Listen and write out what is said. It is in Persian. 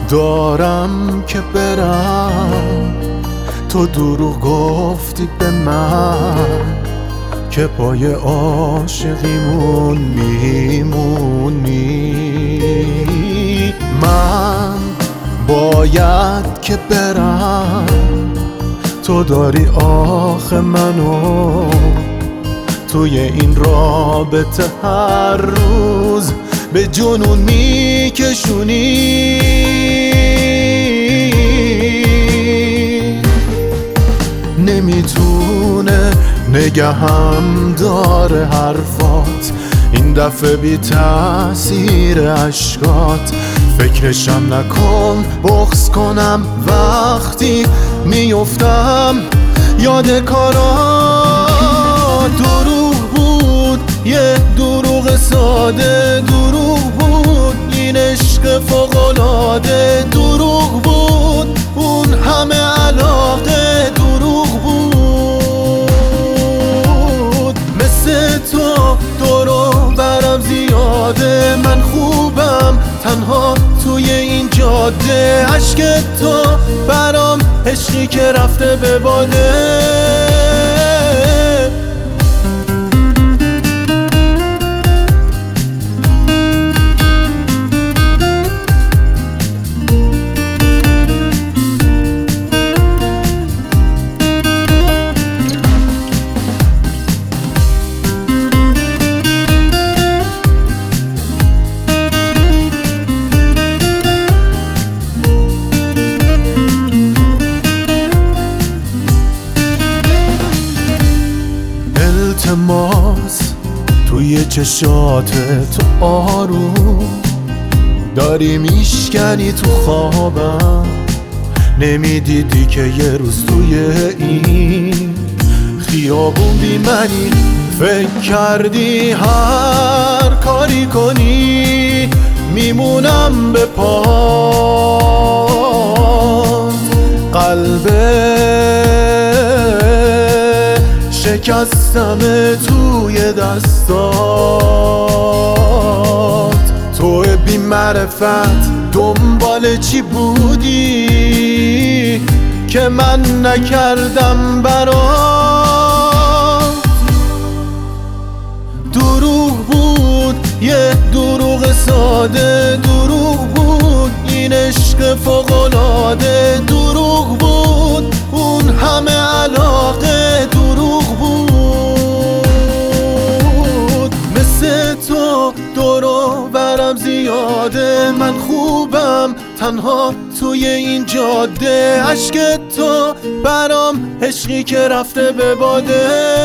دارم که برم، تو دروغ گفتی به من که پای عاشقیمون میمونی. من باید که برم، تو داری آخه منو توی این رابطه هر روز به جنون میکشونی. نمیتونه نگهم داره حرفات، این دفعه بی تأثیر عشقات. فکرشم نکن بغض کنم وقتی میفتم یاد کارات. دروغ بود یه دروغ ساده، دروغ بود این عشق فوق‌العاده، دروغ بود اون همه علاقه، دروغ بود. مثل تو دورو برم زیاده، من خوبم تنها توی این جاده. عشق تو برام عشقی که رفته به باده. التماس توی چشات تو آروم داری میشکنی تو خوابم. نمیدیدی که یه روز توی این خیابون بی منی، فکر کردی هر کاری کنی میمونم به پات. قلبه شکستم توی دستات. تو بی معرفت دنبال چی بودی که من نکردم برات؟ دروغ بود یه دروغ ساده، دروغ بود این عشق فوق‌العاده، دروغ بود اون همه علاقه، دروغ بود. مثل تو دورو برم زیاده، من خوبم تنها توی این جاده. عشق تو برام عشقی که رفته به باده.